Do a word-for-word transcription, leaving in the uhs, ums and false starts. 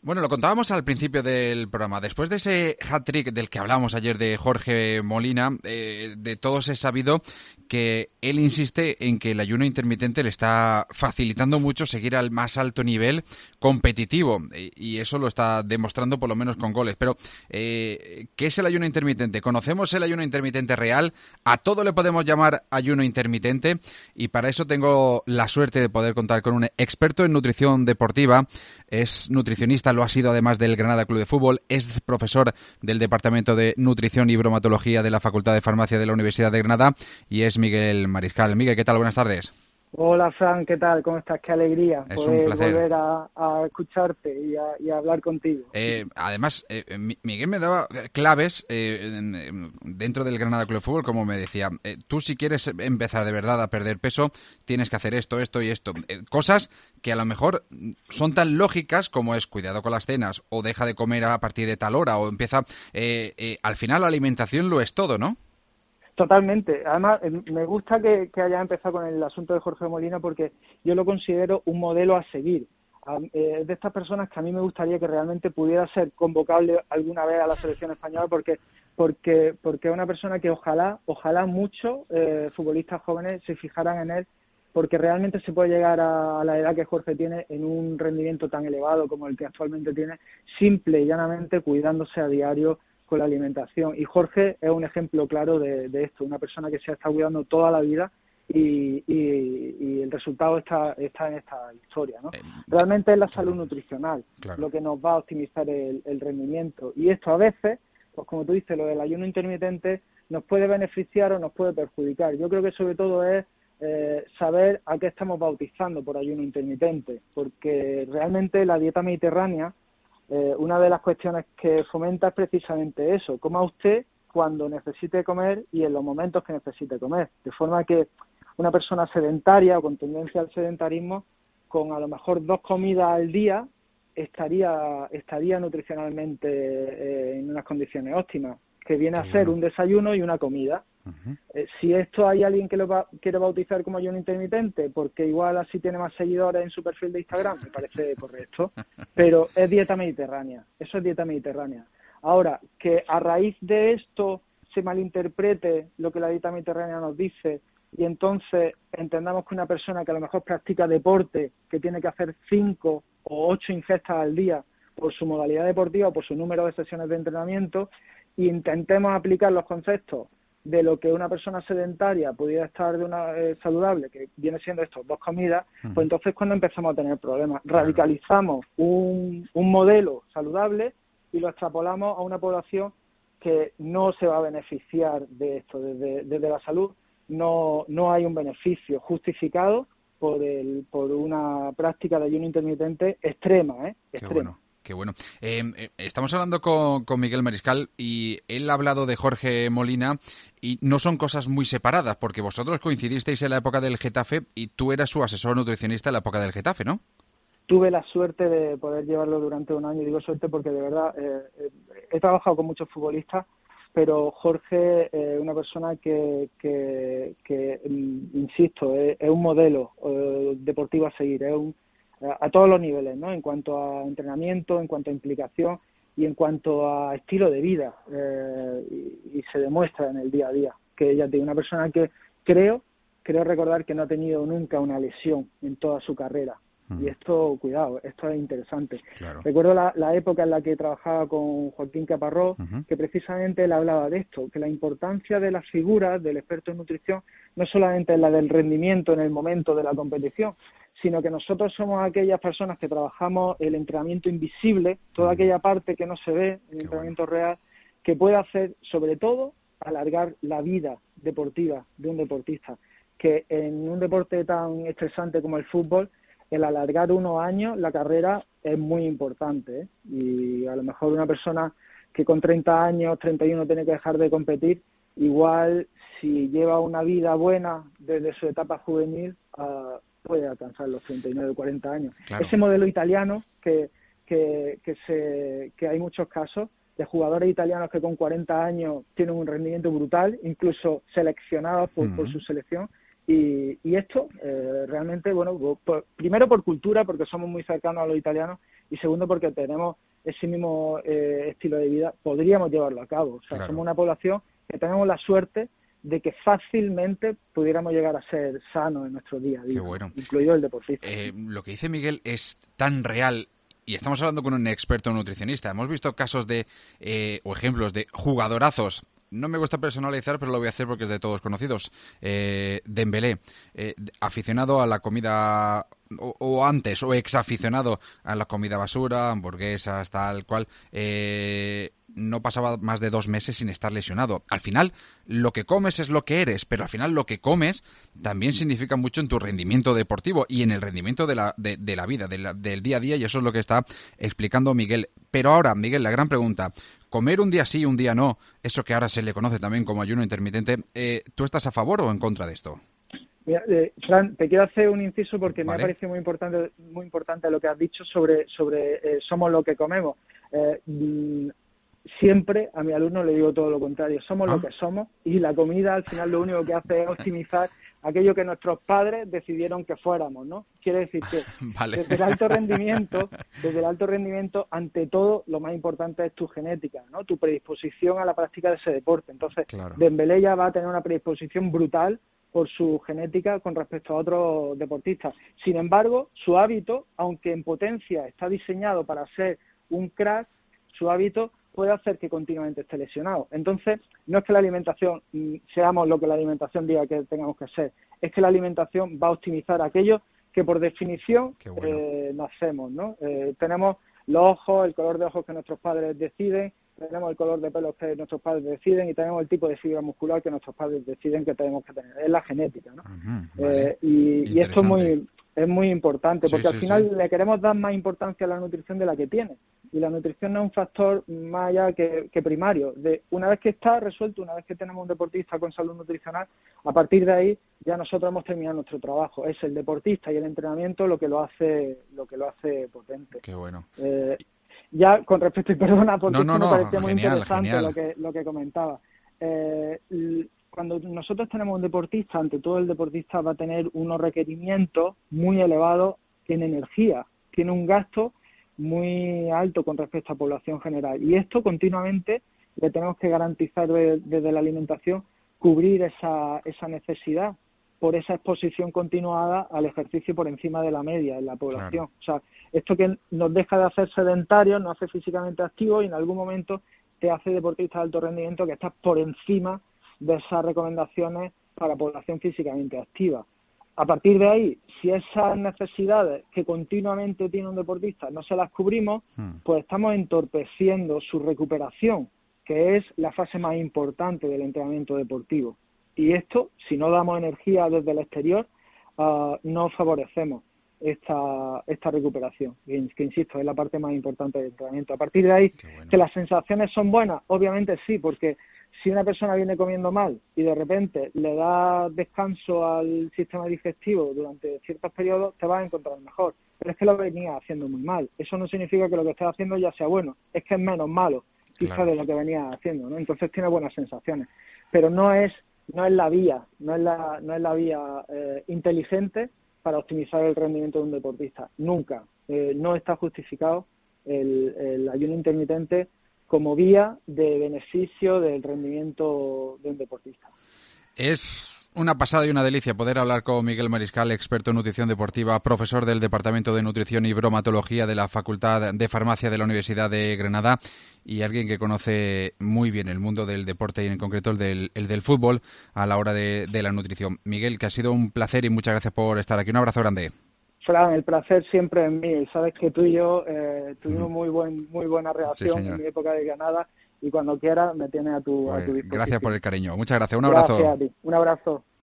Bueno, lo contábamos al principio del programa. Después de ese hat-trick del que hablábamos ayer de Jorge Molina, eh, de todos es sabido que él insiste en que el ayuno intermitente le está facilitando mucho seguir al más alto nivel competitivo, y eso lo está demostrando por lo menos con goles. Pero, eh, ¿qué es el ayuno intermitente? ¿Conocemos el ayuno intermitente real? ¿A todo le podemos llamar ayuno intermitente? Y para eso tengo la suerte de poder contar con un experto en nutrición deportiva. Es nutricionista, lo ha sido además del Granada Club de Fútbol, es profesor del Departamento de Nutrición y Bromatología de la Facultad de Farmacia de la Universidad de Granada, y es Miguel Mariscal. Miguel, ¿qué tal? Buenas tardes. Hola, Fran, ¿qué tal? ¿Cómo estás? Qué alegría es poder un placer. volver a, a escucharte y a, y a hablar contigo. Eh, además, eh, Miguel me daba claves eh, en, dentro del Granada Club de Fútbol, como me decía, eh, tú si quieres empezar de verdad a perder peso, tienes que hacer esto, esto y esto. Eh, cosas que a lo mejor son tan lógicas como es cuidado con las cenas, o deja de comer a partir de tal hora, o empieza... Eh, eh, al final la alimentación lo es todo, ¿no? Totalmente. Además, me gusta que, que hayas empezado con el asunto de Jorge Molina porque yo lo considero un modelo a seguir. Es eh, de estas personas que a mí me gustaría que realmente pudiera ser convocable alguna vez a la selección española porque porque porque es una persona que ojalá, ojalá muchos eh, futbolistas jóvenes se fijaran en él, porque realmente se puede llegar a, a la edad que Jorge tiene en un rendimiento tan elevado como el que actualmente tiene, simple y llanamente cuidándose a diario con la alimentación. Y Jorge es un ejemplo claro de, de esto, una persona que se ha estado cuidando toda la vida y, y, y el resultado está, está en esta historia, ¿no? Realmente es la salud nutricional Claro. lo que nos va a optimizar el, el rendimiento. Y esto a veces, pues como tú dices, lo del ayuno intermitente nos puede beneficiar o nos puede perjudicar. Yo creo que sobre todo es eh, saber a qué estamos bautizando por ayuno intermitente, porque realmente la dieta mediterránea, Eh, una de las cuestiones que fomenta es precisamente eso, coma usted cuando necesite comer y en los momentos que necesite comer, de forma que una persona sedentaria o con tendencia al sedentarismo, con a lo mejor dos comidas al día, estaría estaría nutricionalmente eh, en unas condiciones óptimas, que viene Qué a ser bueno. un desayuno y una comida. Uh-huh. Eh, si esto hay alguien que lo va, quiere bautizar como ayuno intermitente, porque igual así tiene más seguidores en su perfil de Instagram, me parece correcto, pero es dieta mediterránea, eso es dieta mediterránea. Ahora, que a raíz de esto se malinterprete lo que la dieta mediterránea nos dice y entonces entendamos que una persona que a lo mejor practica deporte, que tiene que hacer cinco o ocho ingestas al día por su modalidad deportiva o por su número de sesiones de entrenamiento, e intentemos aplicar los conceptos de lo que una persona sedentaria pudiera estar de una eh, saludable, que viene siendo esto, dos comidas, uh-huh. Pues entonces cuando empezamos a tener problemas, claro. Radicalizamos un, un modelo saludable y lo extrapolamos a una población que no se va a beneficiar de esto. Desde, desde la salud no, no hay un beneficio justificado por el por una práctica de ayuno intermitente extrema, ¿eh? Extrema. Qué bueno. Qué bueno. Eh, eh, estamos hablando con, con Miguel Mariscal y él ha hablado de Jorge Molina y no son cosas muy separadas porque vosotros coincidisteis en la época del Getafe y tú eras su asesor nutricionista en la época del Getafe, ¿no? Tuve la suerte de poder llevarlo durante un año, y digo suerte porque de verdad eh, eh, he trabajado con muchos futbolistas, pero Jorge es eh, una persona que, que, que insisto, es, es un modelo eh, deportivo a seguir, es un a todos los niveles, ¿no? En cuanto a entrenamiento, en cuanto a implicación y en cuanto a estilo de vida, eh, y, y se demuestra en el día a día que ella tiene una persona que creo creo recordar que no ha tenido nunca una lesión en toda su carrera. Uh-huh. Y esto, cuidado, esto es interesante. Claro. Recuerdo la, la época en la que trabajaba con Joaquín Caparrós, uh-huh. que precisamente él hablaba de esto, que la importancia de las figuras del experto en nutrición no solamente es la del rendimiento en el momento de la competición, sino que nosotros somos aquellas personas que trabajamos el entrenamiento invisible, toda uh-huh. aquella parte que no se ve, el Qué entrenamiento bueno. real, que puede hacer, sobre todo, alargar la vida deportiva de un deportista, que en un deporte tan estresante como el fútbol, el alargar unos años la carrera es muy importante, ¿eh? Y a lo mejor una persona que con treinta años, treinta y uno tiene que dejar de competir, igual si lleva una vida buena desde su etapa juvenil, uh, puede alcanzar los treinta y nueve, cuarenta años. Claro. Ese modelo italiano que, que, que, se, que hay muchos casos de jugadores italianos que con cuarenta años tienen un rendimiento brutal, incluso seleccionados por, uh-huh. por su selección. Y, y esto eh, realmente, bueno, por, primero por cultura, porque somos muy cercanos a los italianos, y segundo porque tenemos ese mismo eh, estilo de vida, podríamos llevarlo a cabo. O sea, claro. Somos una población que tenemos la suerte de que fácilmente pudiéramos llegar a ser sanos en nuestro día a día, bueno. incluido el deportista. Eh, lo que dice Miguel es tan real, y estamos hablando con un experto nutricionista. Hemos visto casos de, eh, o ejemplos de jugadorazos. No me gusta personalizar, pero lo voy a hacer porque es de todos conocidos. Eh, Dembélé, eh, aficionado a la comida, o, o antes, o exaficionado a la comida basura, hamburguesas, tal cual, eh, no pasaba más de dos meses sin estar lesionado. Al final, lo que comes es lo que eres, pero al final lo que comes también significa mucho en tu rendimiento deportivo y en el rendimiento de la, de, de la vida, de la, del día a día, y eso es lo que está explicando Miguel. Pero ahora, Miguel, la gran pregunta, comer un día sí, un día no, eso que ahora se le conoce también como ayuno intermitente, eh, ¿tú estás a favor o en contra de esto? Mira, eh, Fran, te quiero hacer un inciso porque vale. me ha parecido muy importante, muy importante lo que has dicho sobre, sobre eh, somos lo que comemos. Eh, mm, siempre a mi alumno le digo todo lo contrario, somos ¿Ah? lo que somos, y la comida al final lo único que hace es optimizar aquello que nuestros padres decidieron que fuéramos, ¿no? Quiere decir que vale. desde el alto rendimiento, desde el alto rendimiento, ante todo, lo más importante es tu genética, ¿no? Tu predisposición a la práctica de ese deporte. Entonces, claro. Dembélé ya va a tener una predisposición brutal por su genética con respecto a otros deportistas. Sin embargo, su hábito, aunque en potencia está diseñado para ser un crack, su hábito puede hacer que continuamente esté lesionado. Entonces, no es que la alimentación seamos lo que la alimentación diga que tengamos que ser, es que la alimentación va a optimizar aquello que por definición bueno. eh, nacemos, ¿no? Eh, tenemos los ojos, el color de ojos que nuestros padres deciden, tenemos el color de pelo que nuestros padres deciden y tenemos el tipo de fibra muscular que nuestros padres deciden que tenemos que tener. Es la genética, ¿no? Uh-huh, vale. eh, y, y esto es muy es muy importante porque sí, al sí, final sí. le queremos dar más importancia a la nutrición de la que tiene. Y la nutrición no es un factor más allá que, que primario. De una vez que está resuelto, una vez que tenemos un deportista con salud nutricional, a partir de ahí ya nosotros hemos terminado nuestro trabajo. Es el deportista y el entrenamiento lo que lo hace lo que lo hace potente. Qué bueno. Eh, ya con respecto, y perdona, porque no, no, me no, parecía muy genial, interesante genial. lo que lo que comentaba. Eh, cuando nosotros tenemos un deportista, ante todo el deportista va a tener unos requerimientos muy elevados en energía. Tiene un gasto muy alto con respecto a población general. Y esto continuamente le tenemos que garantizar desde, desde la alimentación, cubrir esa, esa necesidad por esa exposición continuada al ejercicio por encima de la media en la población. Claro. O sea, esto que nos deja de hacer sedentarios, nos hace físicamente activos y en algún momento te hace deportista de alto rendimiento que estás por encima de esas recomendaciones para población físicamente activa. A partir de ahí, si esas necesidades que continuamente tiene un deportista no se las cubrimos, hmm. pues estamos entorpeciendo su recuperación, que es la fase más importante del entrenamiento deportivo. Y esto, si no damos energía desde el exterior, uh, no favorecemos esta esta recuperación, que, que insisto, es la parte más importante del entrenamiento. A partir de ahí, bueno. que las sensaciones son buenas, obviamente sí, porque si una persona viene comiendo mal y de repente le da descanso al sistema digestivo durante ciertos periodos, te vas a encontrar mejor. Pero es que lo venía haciendo muy mal. Eso no significa que lo que estés haciendo ya sea bueno, es que es menos malo, quizá claro. de lo que venía haciendo, ¿no? Entonces tiene buenas sensaciones. Pero no es no es la vía, no es la, no es la vía eh, inteligente para optimizar el rendimiento de un deportista. Nunca. Eh, no está justificado el, el ayuno intermitente como vía de beneficio del rendimiento de un deportista. Es una pasada y una delicia poder hablar con Miguel Mariscal, experto en nutrición deportiva, profesor del Departamento de Nutrición y Bromatología de la Facultad de Farmacia de la Universidad de Granada y alguien que conoce muy bien el mundo del deporte y en concreto el del, el del fútbol a la hora de, de la nutrición. Miguel, que ha sido un placer y muchas gracias por estar aquí. Un abrazo grande. Fran, el placer siempre es mío. Sabes que tú y yo eh, tuvimos muy buen muy buena relación sí, en mi época de Granada y cuando quieras me tienes a tu, pues, a tu disposición. Gracias por el cariño. Muchas gracias. Un abrazo. Gracias a ti. Un abrazo.